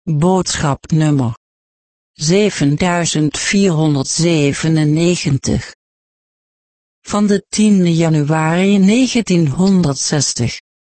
Boodschap nummer 7497 van de 10 januari 1960.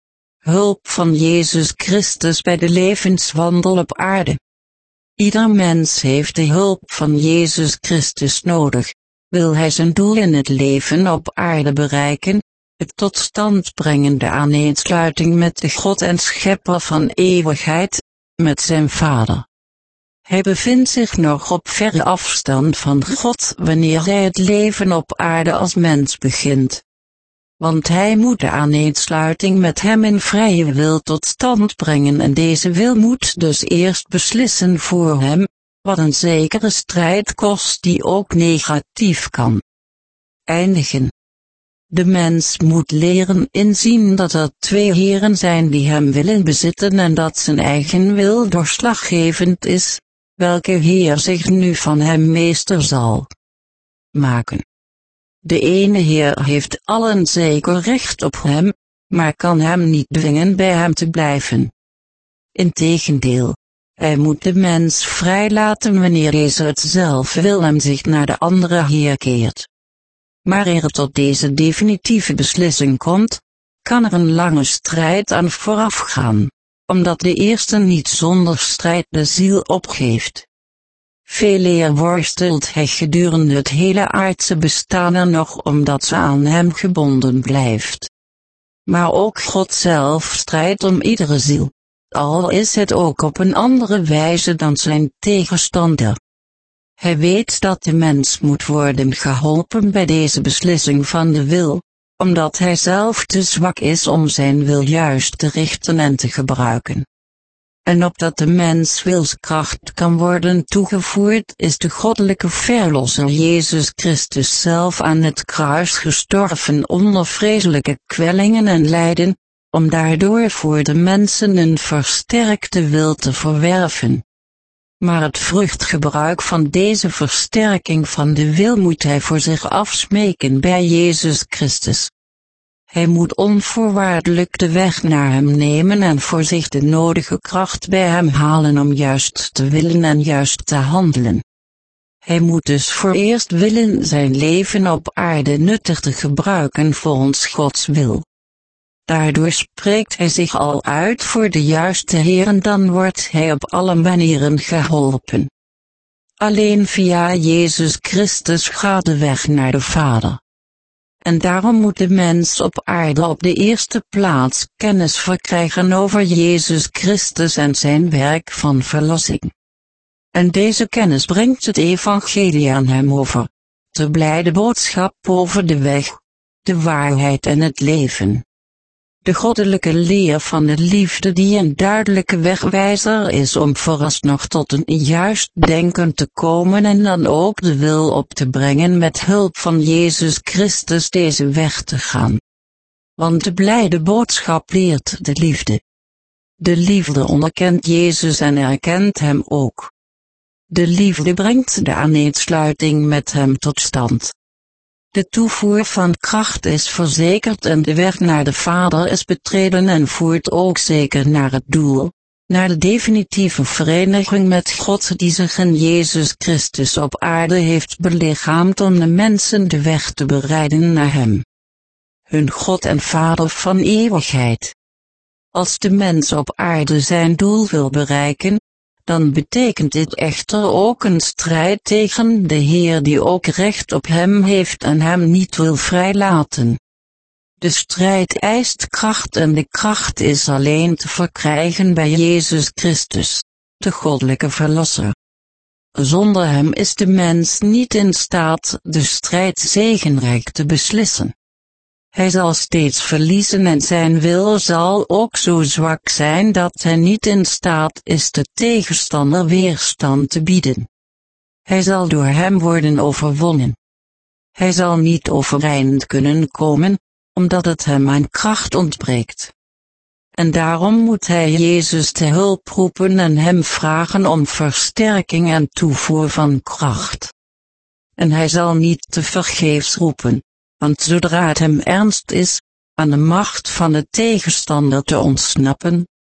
Hulp van Jezus Christus bij de levenswandel op aarde. Ieder mens heeft de hulp van Jezus Christus nodig, wil hij zijn doel in het leven op aarde bereiken, het tot stand brengen de aaneensluiting met de God en Schepper van eeuwigheid, met zijn Vader. Hij bevindt zich nog op verre afstand van God wanneer hij het leven op aarde als mens begint. Want hij moet de aaneensluiting met hem in vrije wil tot stand brengen en deze wil moet dus eerst beslissen voor hem, wat een zekere strijd kost die ook negatief kan eindigen. De mens moet leren inzien dat er twee heren zijn die hem willen bezitten en dat zijn eigen wil doorslaggevend is, welke heer zich nu van hem meester zal maken. De ene heer heeft allen zeker recht op hem, maar kan hem niet dwingen bij hem te blijven. Integendeel, hij moet de mens vrijlaten wanneer deze het zelf wil en zich naar de andere heer keert. Maar eer het tot deze definitieve beslissing komt, kan er een lange strijd aan voorafgaan, omdat de eerste niet zonder strijd de ziel opgeeft. Veeleer worstelt hij gedurende het hele aardse bestaan er nog omdat ze aan hem gebonden blijft. Maar ook God zelf strijdt om iedere ziel, al is het ook op een andere wijze dan zijn tegenstander. Hij weet dat de mens moet worden geholpen bij deze beslissing van de wil, omdat hij zelf te zwak is om zijn wil juist te richten en te gebruiken. En opdat de mens wilskracht kan worden toegevoegd is de goddelijke verlosser Jezus Christus zelf aan het kruis gestorven onder vreselijke kwellingen en lijden, om daardoor voor de mensen een versterkte wil te verwerven. Maar het vruchtgebruik van deze versterking van de wil moet hij voor zich afsmeken bij Jezus Christus. Hij moet onvoorwaardelijk de weg naar hem nemen en voor zich de nodige kracht bij hem halen om juist te willen en juist te handelen. Hij moet dus vooreerst willen zijn leven op aarde nuttig te gebruiken volgens Gods wil. Daardoor spreekt hij zich al uit voor de juiste Heer en dan wordt hij op alle manieren geholpen. Alleen via Jezus Christus gaat de weg naar de Vader. En daarom moet de mens op aarde op de eerste plaats kennis verkrijgen over Jezus Christus en zijn werk van verlossing. En deze kennis brengt het evangelie aan hem over, de blijde boodschap over de weg, de waarheid en het leven. De goddelijke leer van de liefde die een duidelijke wegwijzer is om vooralsnog tot een juist denken te komen en dan ook de wil op te brengen met hulp van Jezus Christus deze weg te gaan. Want de blijde boodschap leert de liefde. De liefde onderkent Jezus en erkent hem ook. De liefde brengt de aaneensluiting met hem tot stand. De toevoer van kracht is verzekerd en de weg naar de Vader is betreden en voert ook zeker naar het doel, naar de definitieve vereniging met God die zich in Jezus Christus op aarde heeft belichaamd om de mensen de weg te bereiden naar hem. Hun God en Vader van eeuwigheid. Als de mens op aarde zijn doel wil bereiken, dan betekent dit echter ook een strijd tegen de Heer die ook recht op hem heeft en hem niet wil vrijlaten. De strijd eist kracht en de kracht is alleen te verkrijgen bij Jezus Christus, de goddelijke verlosser. Zonder hem is de mens niet in staat de strijd zegenrijk te beslissen. Hij zal steeds verliezen en zijn wil zal ook zo zwak zijn dat hij niet in staat is de tegenstander weerstand te bieden. Hij zal door hem worden overwonnen. Hij zal niet overeind kunnen komen, omdat het hem aan kracht ontbreekt. En daarom moet hij Jezus te hulp roepen en hem vragen om versterking en toevoer van kracht. En hij zal niet tevergeefs roepen, want zodra het hem ernst is, aan de macht van de tegenstander te ontsnappen,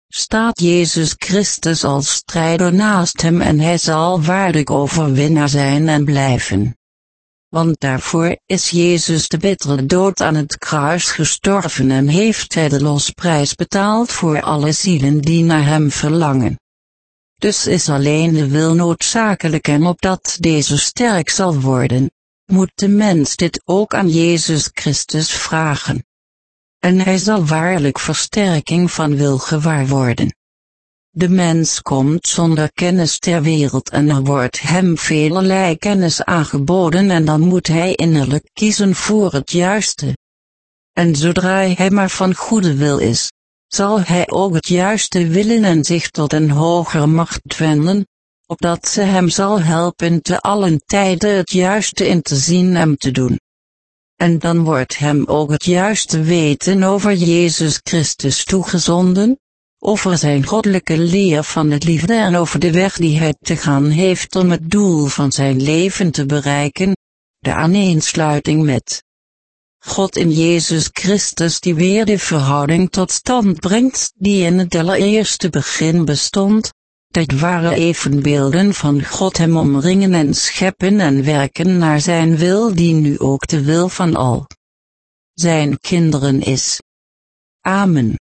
staat Jezus Christus als strijder naast hem en hij zal waarlijk overwinnaar zijn en blijven. Want daarvoor is Jezus de bittere dood aan het kruis gestorven en heeft hij de losprijs betaald voor alle zielen die naar hem verlangen. Dus is alleen de wil noodzakelijk en opdat deze sterk zal worden, moet de mens dit ook aan Jezus Christus vragen. En hij zal waarlijk versterking van wil gewaar worden. De mens komt zonder kennis ter wereld en er wordt hem velerlei kennis aangeboden en dan moet hij innerlijk kiezen voor het juiste. En zodra hij maar van goede wil is, zal hij ook het juiste willen en zich tot een hogere macht wenden, opdat ze hem zal helpen te allen tijden het juiste in te zien en te doen. En dan wordt hem ook het juiste weten over Jezus Christus toegezonden, over zijn goddelijke leer van de liefde en over de weg die hij te gaan heeft om het doel van zijn leven te bereiken, de aaneensluiting met God in Jezus Christus die weer de verhouding tot stand brengt die in het allereerste begin bestond, dat ware evenbeelden van God hem omringen en scheppen en werken naar zijn wil die nu ook de wil van al zijn kinderen is. Amen.